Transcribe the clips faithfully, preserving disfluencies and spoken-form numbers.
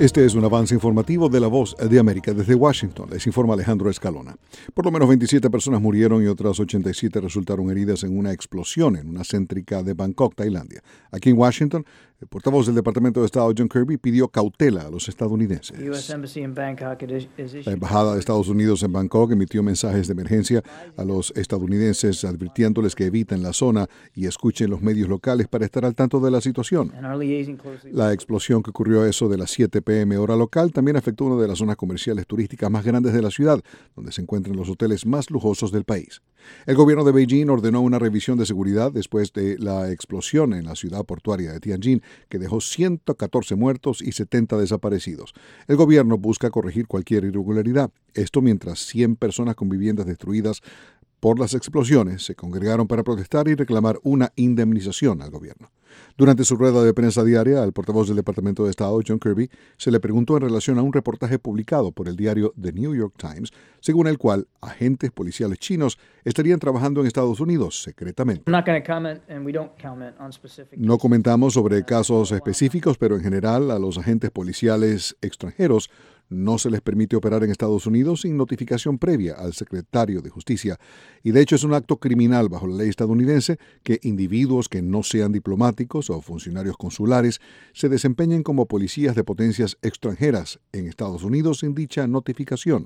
Este es un avance informativo de La Voz de América. Desde Washington les informa Alejandro Escalona. Por lo menos veintisiete personas murieron y otras ochenta y siete resultaron heridas en una explosión en una céntrica de Bangkok, Tailandia. Aquí en Washington, el portavoz del Departamento de Estado, John Kirby, pidió cautela a los estadounidenses. La Embajada de Estados Unidos en Bangkok emitió mensajes de emergencia a los estadounidenses advirtiéndoles que eviten la zona y escuchen los medios locales para estar al tanto de la situación. La explosión que ocurrió a eso de las siete p m hora local también afectó una de las zonas comerciales turísticas más grandes de la ciudad, donde se encuentran los hoteles más lujosos del país. El gobierno de Beijing ordenó una revisión de seguridad después de la explosión en la ciudad portuaria de Tianjin, que dejó ciento catorce muertos y setenta desaparecidos. El gobierno busca corregir cualquier irregularidad. Esto mientras cien personas con viviendas destruidas por las explosiones se congregaron para protestar y reclamar una indemnización al gobierno. Durante su rueda de prensa diaria, al portavoz del Departamento de Estado, John Kirby, se le preguntó en relación a un reportaje publicado por el diario The New York Times, según el cual agentes policiales chinos estarían trabajando en Estados Unidos secretamente. No comentamos sobre casos específicos, pero en general a los agentes policiales extranjeros no se les permite operar en Estados Unidos sin notificación previa al secretario de Justicia. Y de hecho es un acto criminal bajo la ley estadounidense que individuos que no sean diplomáticos o funcionarios consulares se desempeñen como policías de potencias extranjeras en Estados Unidos sin dicha notificación.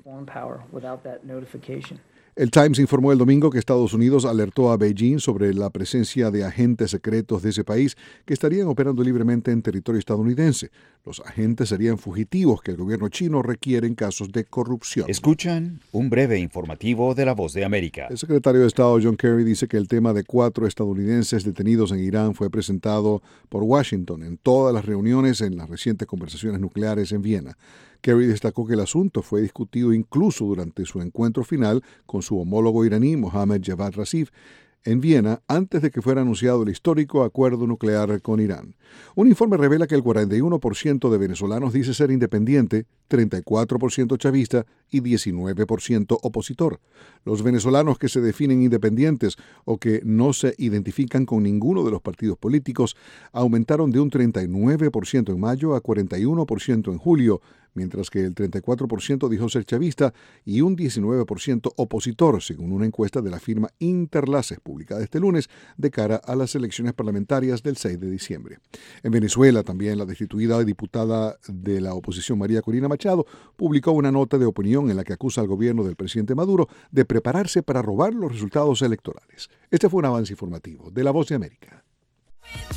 El Times informó el domingo que Estados Unidos alertó a Beijing sobre la presencia de agentes secretos de ese país que estarían operando libremente en territorio estadounidense. Los agentes serían fugitivos que el gobierno chino requiere en casos de corrupción. Escuchan un breve informativo de La Voz de América. El secretario de Estado John Kerry dice que el tema de cuatro estadounidenses detenidos en Irán fue presentado por Washington en todas las reuniones en las recientes conversaciones nucleares en Viena. Kerry destacó que el asunto fue discutido incluso durante su encuentro final con su homólogo iraní Mohammad Javad Zarif en Viena antes de que fuera anunciado el histórico acuerdo nuclear con Irán. Un informe revela que el cuarenta y uno por ciento de venezolanos dice ser independiente, treinta y cuatro por ciento chavista y diecinueve por ciento opositor. Los venezolanos que se definen independientes o que no se identifican con ninguno de los partidos políticos aumentaron de un treinta y nueve por ciento en mayo a cuarenta y uno por ciento en julio, mientras que el treinta y cuatro por ciento dijo ser chavista y un diecinueve por ciento opositor, según una encuesta de la firma Interlaces publicada este lunes de cara a las elecciones parlamentarias del seis de diciembre. En Venezuela, también la destituida diputada de la oposición María Corina Machado publicó una nota de opinión en la que acusa al gobierno del presidente Maduro de prepararse para robar los resultados electorales. Este fue un avance informativo de La Voz de América.